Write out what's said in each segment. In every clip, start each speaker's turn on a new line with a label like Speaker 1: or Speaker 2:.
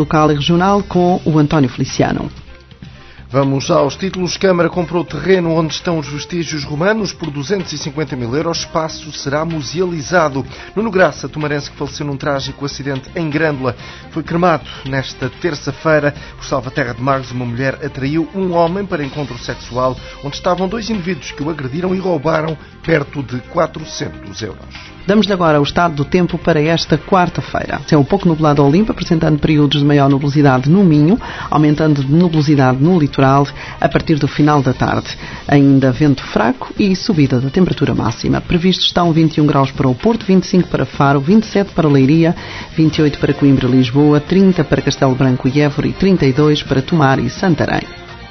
Speaker 1: local e regional com o António Feliciano.
Speaker 2: Vamos aos títulos. Câmara comprou terreno onde estão os vestígios romanos por 250 mil euros. Espaço será musealizado. Nuno Graça, tomarense que faleceu num trágico acidente em Grândola, foi cremado nesta terça-feira. Por Salvaterra de Magos, uma mulher atraiu um homem para encontro sexual, onde estavam dois indivíduos que o agrediram e roubaram perto de 400 euros.
Speaker 1: Damos-lhe agora o estado do tempo para esta quarta-feira. Céu pouco nublado ao limpo, apresentando períodos de maior nubosidade no Minho, aumentando de nubosidade no litoral a partir do final da tarde. Ainda vento fraco e subida da temperatura máxima. Previstos estão 21 graus para o Porto, 25 para Faro, 27 para Leiria, 28 para Coimbra e Lisboa, 30 para Castelo Branco e Évora e 32 para Tomar e Santarém.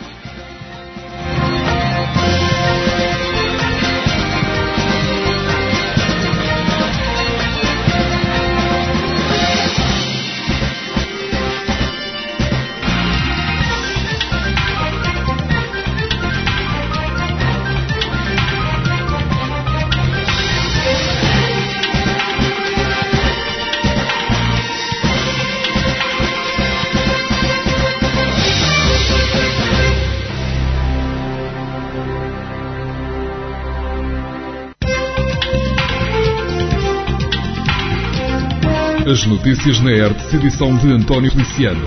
Speaker 3: As notícias na ERTE, edição de António Feliciano.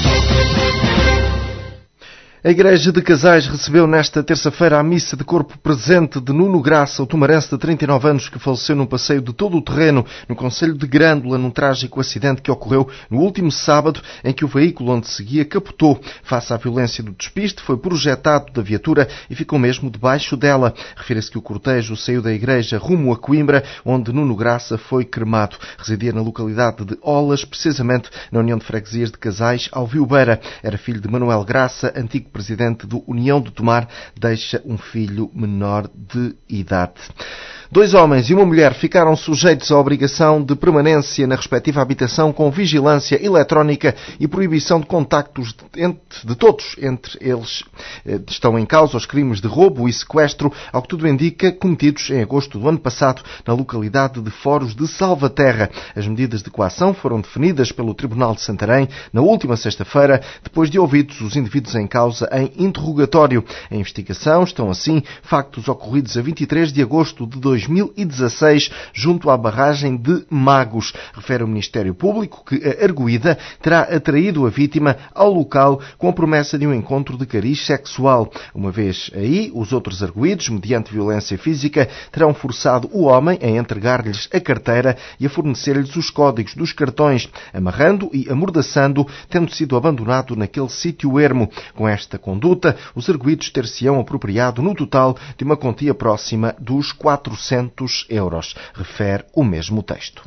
Speaker 2: A Igreja de Casais recebeu nesta terça-feira a missa de corpo presente de Nuno Graça, o tomarense de 39 anos que faleceu num passeio de todo o terreno no concelho de Grândola, num trágico acidente que ocorreu no último sábado, em que o veículo onde seguia capotou. Face à violência do despiste, foi projetado da viatura e ficou mesmo debaixo dela. Refere-se que o cortejo saiu da igreja rumo a Coimbra, onde Nuno Graça foi cremado. Residia na localidade de Olas, precisamente na União de Freguesias de Casais, Alviobeira. Era filho de Manuel Graça, antigo presidente do União de Tomar, deixa um filho menor de idade. 2 homens e uma mulher ficaram sujeitos à obrigação de permanência na respectiva habitação com vigilância eletrónica e proibição de contactos de todos. Entre eles estão em causa os crimes de roubo e sequestro, ao que tudo indica, cometidos em agosto do ano passado na localidade de Foros de Salvaterra. As medidas de coação foram definidas pelo Tribunal de Santarém na última sexta-feira, depois de ouvidos os indivíduos em causa em interrogatório. Em investigação estão, assim, factos ocorridos a 23 de agosto de 2016, junto à barragem de Magos. Refere o Ministério Público que a arguida terá atraído a vítima ao local com a promessa de um encontro de cariz sexual. Uma vez aí, os outros arguidos, mediante violência física, terão forçado o homem a entregar-lhes a carteira e a fornecer-lhes os códigos dos cartões, amarrando e amordaçando, tendo sido abandonado naquele sítio ermo. Com esta conduta, os arguidos ter-se-ão apropriado no total de uma quantia próxima dos 400 euros, refere o mesmo texto.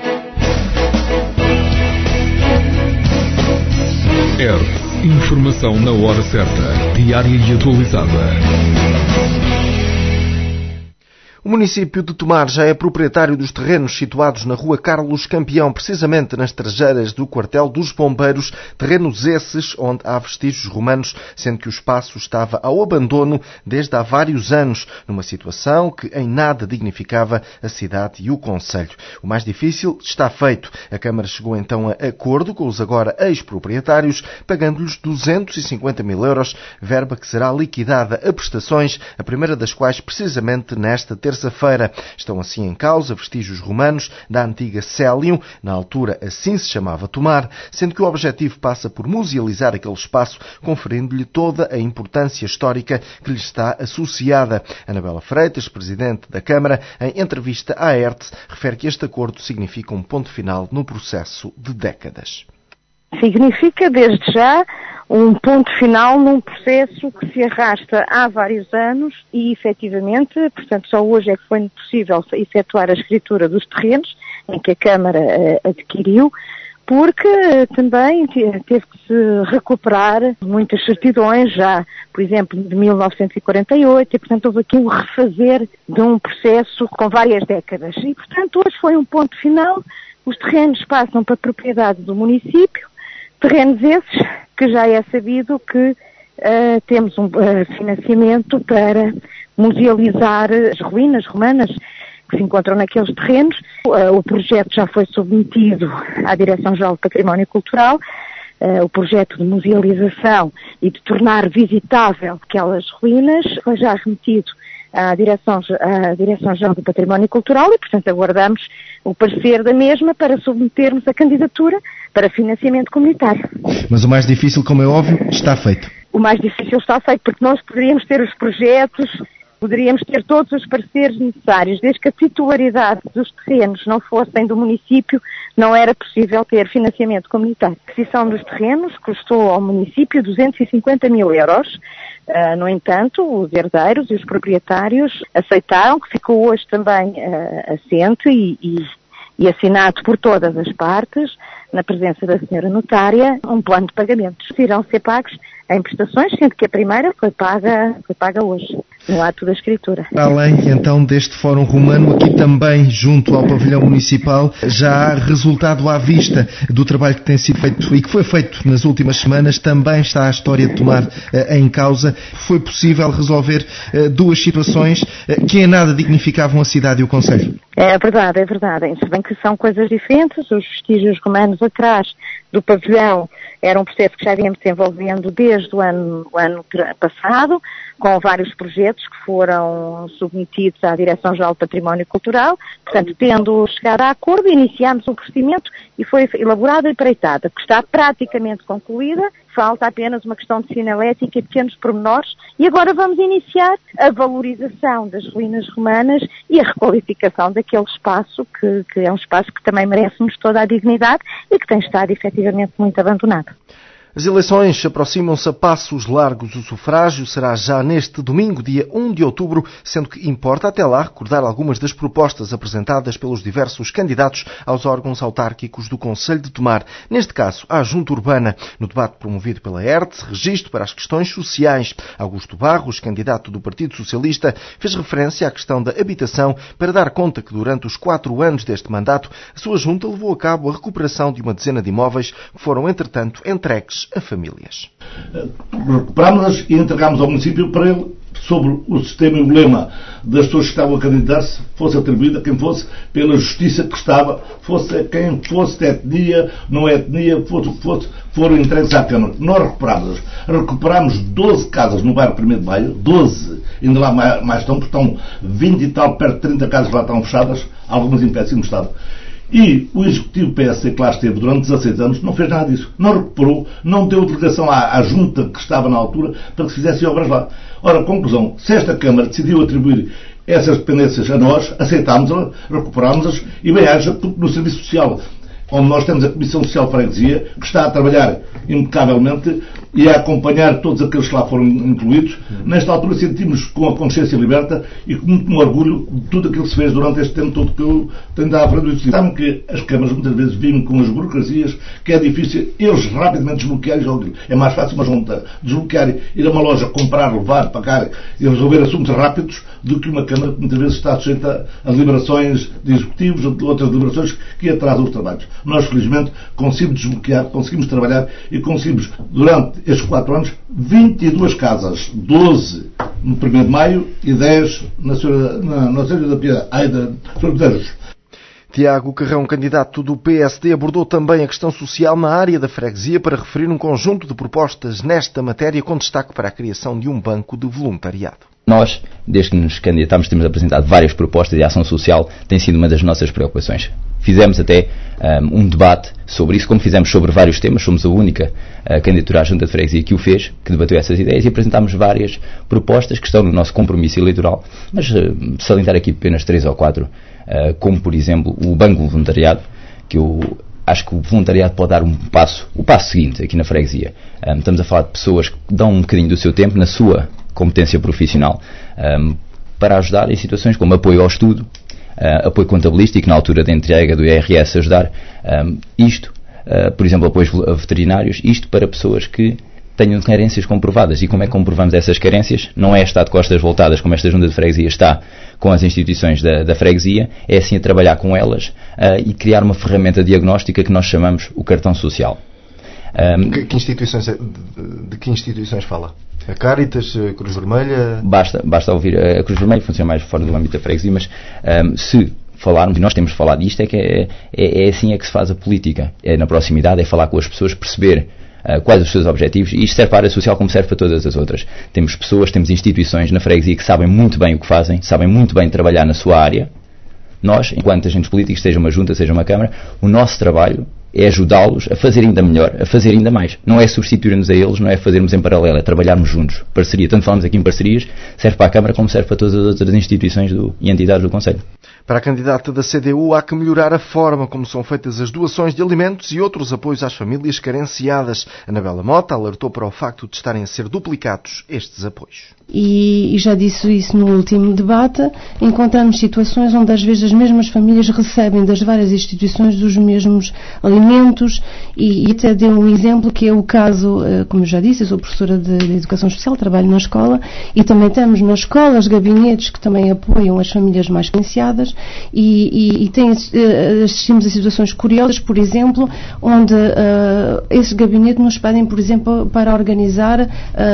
Speaker 3: ERTE. Informação na hora certa, diária e atualizada.
Speaker 2: O município de Tomar já é proprietário dos terrenos situados na rua Carlos Campeão, precisamente nas traseiras do quartel dos bombeiros, terrenos esses onde há vestígios romanos, sendo que o espaço estava ao abandono desde há vários anos, numa situação que em nada dignificava a cidade e o concelho. O mais difícil está feito. A Câmara chegou então a acordo com os agora ex-proprietários, pagando-lhes 250 mil euros, verba que será liquidada a prestações, a primeira das quais precisamente nesta terça-feira. Estão assim em causa vestígios romanos da antiga Célium, na altura assim se chamava Tomar, sendo que o objetivo passa por musealizar aquele espaço, conferindo-lhe toda a importância histórica que lhe está associada. Anabela Freitas, presidente da Câmara, em entrevista à ERTE, refere que este acordo significa um ponto final no processo de décadas.
Speaker 4: Significa, desde já, um ponto final num processo que se arrasta há vários anos e, efetivamente, portanto, só hoje é que foi possível efetuar a escritura dos terrenos, em que a Câmara adquiriu, porque também teve que se recuperar muitas certidões já, por exemplo, de 1948, e, portanto, houve aqui um refazer de um processo com várias décadas. E, portanto, hoje foi um ponto final, os terrenos passam para a propriedade do município, terrenos esses que já é sabido que temos um financiamento para musealizar as ruínas romanas que se encontram naqueles terrenos. O projeto já foi submetido à Direção-Geral do Património Cultural, o projeto de musealização e de tornar visitável aquelas ruínas, foi já remetido à Direção-Geral do Património Cultural e, portanto, aguardamos o parecer da mesma para submetermos a candidatura para financiamento comunitário.
Speaker 2: Mas o mais difícil, como é óbvio, está feito.
Speaker 4: O mais difícil está feito porque nós poderíamos ter os projetos, poderíamos ter todos os pareceres necessários, desde que a titularidade dos terrenos não fossem do município, não era possível ter financiamento comunitário. A aquisição dos terrenos custou ao município 250 mil euros. No entanto, os herdeiros e os proprietários aceitaram, que ficou hoje também assente e assinado por todas as partes, na presença da senhora notária, um plano de pagamentos. Irão ser pagos em prestações, sendo que a primeira foi paga hoje, no ato da escritura.
Speaker 2: Além, então, deste Fórum Romano, aqui também, junto ao pavilhão municipal, já há resultado à vista do trabalho que tem sido feito e que foi feito nas últimas semanas. Também está a história de Tomar em causa. Foi possível resolver duas situações que em nada dignificavam a cidade e o concelho.
Speaker 4: É verdade. Se bem que são coisas diferentes, os vestígios romanos atrás do pavilhão era um processo que já viemos desenvolvendo desde o ano passado, com vários projetos que foram submetidos à Direção-Geral do Património Cultural. Portanto, tendo chegado a acordo, iniciámos o procedimento e foi elaborada a empreitada, que está praticamente concluída. Falta apenas uma questão de sinalética e pequenos pormenores. E agora vamos iniciar a valorização das ruínas romanas e a requalificação daquele espaço, que é um espaço que também merece-nos toda a dignidade e que tem estado efetivamente muito abandonado.
Speaker 2: As eleições aproximam-se a passos largos. O sufrágio será já neste domingo, dia 1 de outubro, sendo que importa até lá recordar algumas das propostas apresentadas pelos diversos candidatos aos órgãos autárquicos do Concelho de Tomar. Neste caso, à Junta Urbana. No debate promovido pela ERTE, registro para as questões sociais. Augusto Barros, candidato do Partido Socialista, fez referência à questão da habitação para dar conta que durante os 4 anos deste mandato, a sua Junta levou a cabo a recuperação de uma dezena de imóveis que foram, entretanto, entregues a famílias.
Speaker 5: Recuperámos-las e entregámos ao município para ele, sobre o sistema e o lema das pessoas que estavam a candidatar-se, fosse atribuído a quem fosse, pela justiça que estava, fosse a quem fosse de etnia, não é etnia, fosse o que fosse, foram entregues à Câmara. Nós recuperámos 12 casas no bairro 1º de Maio, 12, ainda lá mais estão, porque estão 20 e tal, perto de 30 casas lá estão fechadas, algumas em péssimo estado. E o Executivo PSD, que lá esteve durante 16 anos, não fez nada disso. Não recuperou, não deu delegação à Junta que estava na altura para que se fizessem obras lá. Ora, conclusão, se esta Câmara decidiu atribuir essas dependências a nós, aceitámos-las, recuperámos-las e bem haja, porque no Serviço Social, onde nós temos a Comissão Social de Freguesia, que está a trabalhar impecavelmente e a acompanhar todos aqueles que lá foram incluídos. Nesta altura sentimos com a consciência liberta e com muito orgulho de tudo aquilo que se fez durante este tempo todo que eu tenho dado à frente do Executivo. Sabem que as câmaras muitas vezes vivem com as burocracias, que é difícil eles rapidamente desbloquearem. É mais fácil uma junta desbloquear, ir a uma loja, comprar, levar, pagar e resolver assuntos rápidos do que uma câmara que muitas vezes está sujeita a deliberações de executivos ou de outras deliberações que atrasam os trabalhos. Nós, felizmente, conseguimos desbloquear, conseguimos trabalhar e conseguimos, durante estes 4 anos, 22 casas, 12 no 1º de Maio e 10 na Senhora da Piedade, Sr. Medeiros.
Speaker 2: Tiago Carrão, candidato do PSD, abordou também a questão social na área da freguesia para referir um conjunto de propostas nesta matéria, com destaque para a criação de um banco de voluntariado.
Speaker 6: Nós, desde que nos candidatamos, temos apresentado várias propostas de ação social, tem sido uma das nossas preocupações. Fizemos até um debate sobre isso, como fizemos sobre vários temas, somos a única candidatura à Junta de Freguesia que o fez, que debateu essas ideias, e apresentámos várias propostas que estão no nosso compromisso eleitoral, mas salientar aqui apenas 3 ou 4, como por exemplo o Banco Voluntariado, que eu acho que o voluntariado pode dar o passo seguinte aqui na freguesia. Estamos a falar de pessoas que dão um bocadinho do seu tempo, na sua competência profissional, para ajudar em situações como apoio ao estudo, apoio contabilístico, na altura da entrega do IRS ajudar, por exemplo, apoios veterinários, isto para pessoas que tenham carências comprovadas. E como é que comprovamos essas carências? Não é estar de costas voltadas, como esta Junta de Freguesia está com as instituições da freguesia, é assim a trabalhar com elas e criar uma ferramenta diagnóstica que nós chamamos o cartão social.
Speaker 2: De que instituições fala? A Cáritas, a Cruz Vermelha?
Speaker 6: Basta ouvir. A Cruz Vermelha funciona mais fora do âmbito da freguesia, mas se falarmos, e nós temos falado disto, é que é assim é que se faz a política. É na proximidade, é falar com as pessoas, perceber quais os seus objetivos, e isto serve para a área social como serve para todas as outras. Temos pessoas, temos instituições na freguesia que sabem muito bem o que fazem, sabem muito bem trabalhar na sua área. Nós, enquanto agentes políticos, seja uma junta, seja uma câmara, o nosso trabalho é ajudá-los a fazer ainda melhor, a fazer ainda mais. Não é substituir-nos a eles, não é fazermos em paralelo, é trabalharmos juntos. Parceria, tanto falamos aqui em parcerias, serve para a Câmara como serve para todas as outras instituições e entidades do Conselho.
Speaker 2: Para a candidata da CDU, há que melhorar a forma como são feitas as doações de alimentos e outros apoios às famílias carenciadas. Anabela Mota alertou para o facto de estarem a ser duplicados estes apoios.
Speaker 7: E já disse isso no último debate, encontramos situações onde às vezes as mesmas famílias recebem das várias instituições os mesmos alimentos e até dei um exemplo que é o caso, como eu já disse, eu sou professora de Educação Especial, trabalho na escola e também temos nas escolas gabinetes que também apoiam as famílias mais carenciadas e assistimos a situações curiosas, por exemplo, onde esse gabinete nos pedem, por exemplo, para organizar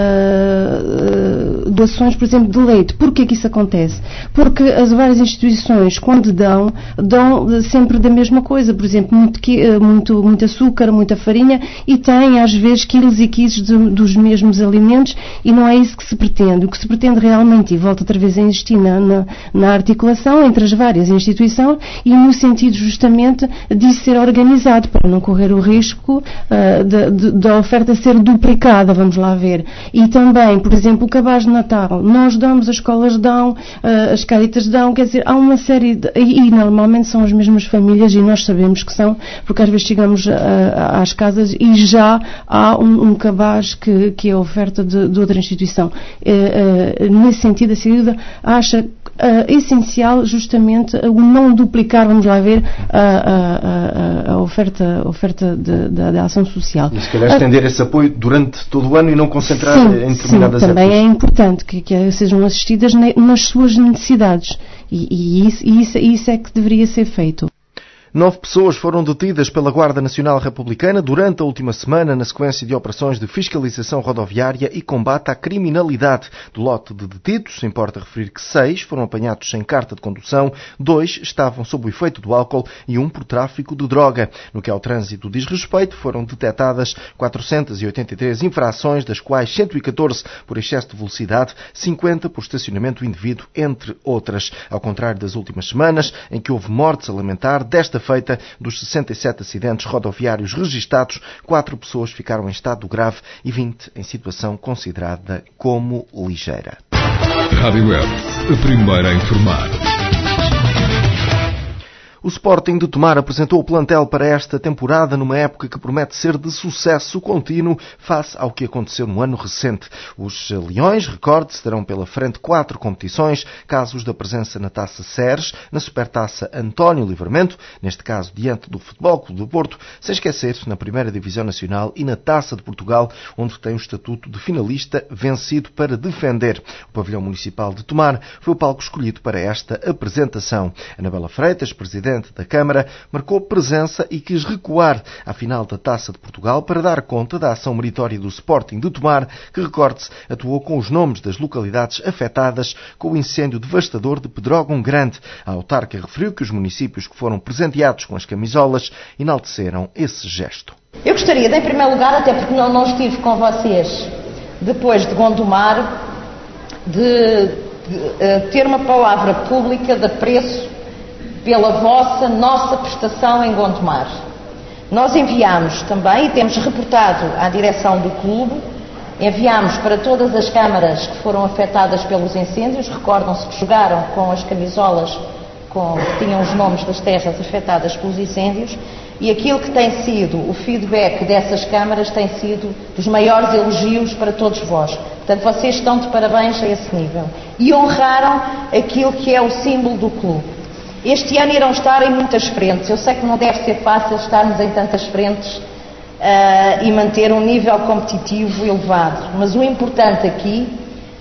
Speaker 7: doações, por exemplo, de leite. Porquê que isso acontece? Porque as várias instituições, quando dão sempre da mesma coisa, por exemplo, muito açúcar, muita farinha e têm, às vezes, quilos e quilos dos mesmos alimentos e não é isso que se pretende. O que se pretende realmente, e volto outra vez a insistir na articulação entre as várias instituições e no sentido justamente de ser organizado para não correr o risco da oferta ser duplicada, vamos lá ver. E também, por exemplo, o cabaz de Natal, nós damos, as escolas dão, as Caritas dão, quer dizer, há uma série e normalmente são as mesmas famílias e nós sabemos que são, porque às vezes chegamos às casas e já há um cabaz que é a oferta de outra instituição. Nesse sentido, a CDU acha essencial justamente o não duplicar, vamos lá ver, a oferta da ação social.
Speaker 2: E se calhar estender esse apoio durante todo o ano e não concentrar em determinadas épocas.
Speaker 7: Também é importante que sejam assistidas nas suas necessidades e isso é que deveria ser feito.
Speaker 2: 9 pessoas foram detidas pela Guarda Nacional Republicana durante a última semana na sequência de operações de fiscalização rodoviária e combate à criminalidade. Do lote de detidos, importa referir que 6 foram apanhados sem carta de condução, 2 estavam sob o efeito do álcool e 1 por tráfico de droga. No que ao trânsito diz respeito, foram detectadas 483 infrações, das quais 114 por excesso de velocidade, 50 por estacionamento indevido, entre outras. Ao contrário das últimas semanas, em que houve mortes a lamentar, desta feita, dos 67 acidentes rodoviários registados, 4 pessoas ficaram em estado grave e 20 em situação considerada como ligeira.
Speaker 3: Rádio Web, a primeira a informar.
Speaker 2: O Sporting de Tomar apresentou o plantel para esta temporada numa época que promete ser de sucesso contínuo face ao que aconteceu no ano recente. Os Leões, recorde-se, terão pela frente 4 competições, casos da presença na Taça Ceres, na Supertaça António Livramento, neste caso diante do Futebol Clube do Porto, sem esquecer na Primeira Divisão Nacional e na Taça de Portugal, onde tem o estatuto de finalista vencido para defender. O pavilhão municipal de Tomar foi o palco escolhido para esta apresentação. Anabela Freitas, presidente da Câmara, marcou presença e quis recuar à final da Taça de Portugal para dar conta da ação meritória do Sporting de Tomar, que, recorde-se, atuou com os nomes das localidades afetadas com o incêndio devastador de Pedrógão Grande. A autarca referiu que os municípios que foram presenteados com as camisolas enalteceram esse gesto.
Speaker 8: Eu gostaria de, em primeiro lugar, até porque não estive com vocês depois de Gondomar, de ter uma palavra pública de apreço pela nossa prestação em Gondomar. Nós enviámos também, e temos reportado à direção do clube, enviámos para todas as câmaras que foram afetadas pelos incêndios, recordam-se que jogaram com as camisolas que tinham os nomes das terras afetadas pelos incêndios, e aquilo que tem sido o feedback dessas câmaras tem sido dos maiores elogios para todos vós. Portanto, vocês estão de parabéns a esse nível. E honraram aquilo que é o símbolo do clube. Este ano irão estar em muitas frentes. Eu sei que não deve ser fácil estarmos em tantas frentes e manter um nível competitivo elevado. Mas o importante aqui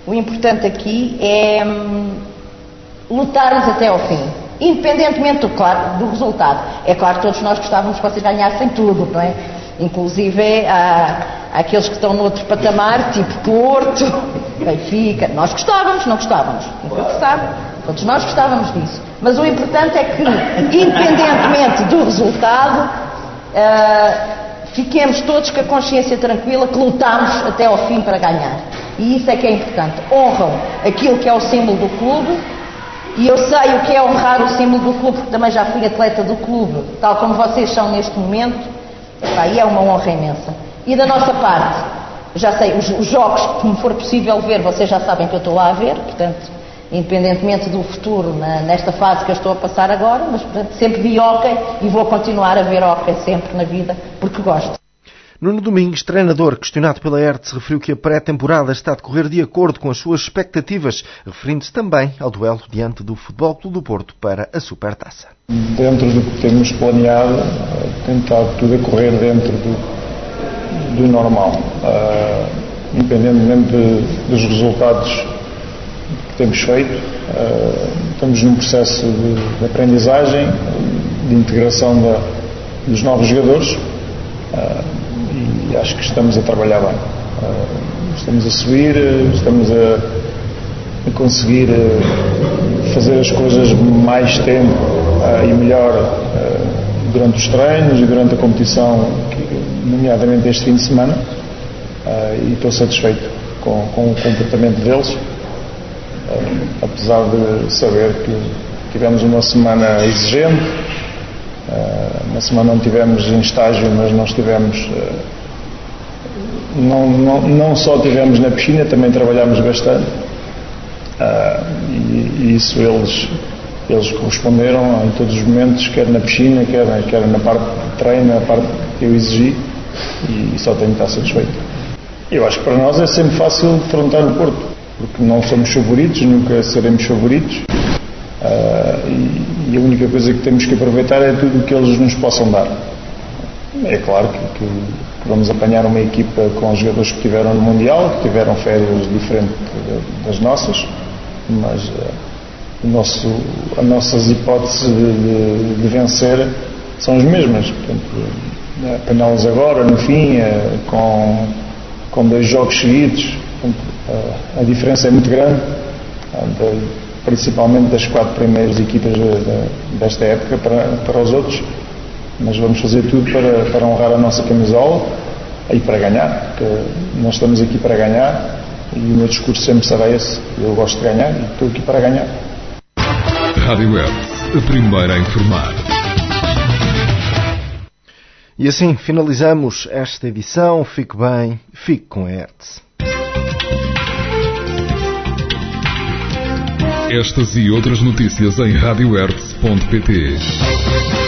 Speaker 8: é lutarmos até ao fim. Independentemente do resultado. É claro que todos nós gostávamos que vocês ganhassem tudo, não é? Inclusive há aqueles que estão noutro patamar, tipo Porto, Benfica. Nós gostávamos, não gostávamos? Nunca se sabe. Todos nós gostávamos disso. Mas o importante é que, independentemente do resultado, fiquemos todos com a consciência tranquila que lutámos até ao fim para ganhar. E isso é que é importante. Honram aquilo que é o símbolo do clube, e eu sei o que é honrar o símbolo do clube, porque também já fui atleta do clube, tal como vocês são neste momento, e é uma honra imensa. E da nossa parte, já sei, os jogos que me for possível ver, vocês já sabem que eu estou lá a ver, portanto, independentemente do futuro, nesta fase que eu estou a passar agora, mas portanto, sempre vi hóquei e vou continuar a ver hóquei sempre na vida, porque gosto.
Speaker 2: Nuno Domingues, treinador, questionado pela ERTE, referiu que a pré-temporada está a decorrer de acordo com as suas expectativas, referindo-se também ao duelo diante do Futebol Clube do Porto para a Supertaça.
Speaker 9: Dentro do que temos planeado, tem estado tudo a correr dentro do normal, independentemente dos resultados que temos feito. Estamos num processo de aprendizagem, de integração dos novos jogadores, e acho que estamos a trabalhar bem. Estamos a subir, estamos a conseguir fazer as coisas mais tempo e melhor durante os treinos e durante a competição, nomeadamente este fim de semana, e estou satisfeito com o comportamento deles, apesar de saber que tivemos uma semana exigente, uma semana onde estivemos em estágio, mas nós estivemos, não só estivemos na piscina, também trabalhámos bastante, e isso eles corresponderam em todos os momentos, quer na piscina, quer na parte de treino, na parte que eu exigi, e só tenho que estar satisfeito. Eu acho que para nós é sempre fácil defrontar o Porto, porque não somos favoritos, nunca seremos favoritos, e a única coisa que temos que aproveitar é tudo o que eles nos possam dar. É claro que vamos apanhar uma equipa com os jogadores que estiveram no Mundial, que tiveram férias diferentes das nossas, mas as nossas hipóteses de vencer são as mesmas. Portanto, apanhá-los agora, no fim, com 2 jogos seguidos, portanto, a diferença é muito grande, principalmente das 4 primeiras equipas desta época para os outros, mas vamos fazer tudo para honrar a nossa camisola e para ganhar, porque nós estamos aqui para ganhar e o meu discurso sempre será esse: eu gosto de ganhar e estou aqui para ganhar.
Speaker 3: Rádio ERTE, a primeira a informar.
Speaker 2: E assim finalizamos esta edição. Fique bem, fique com a ERTE.
Speaker 3: Estas e outras notícias em radioertz.pt.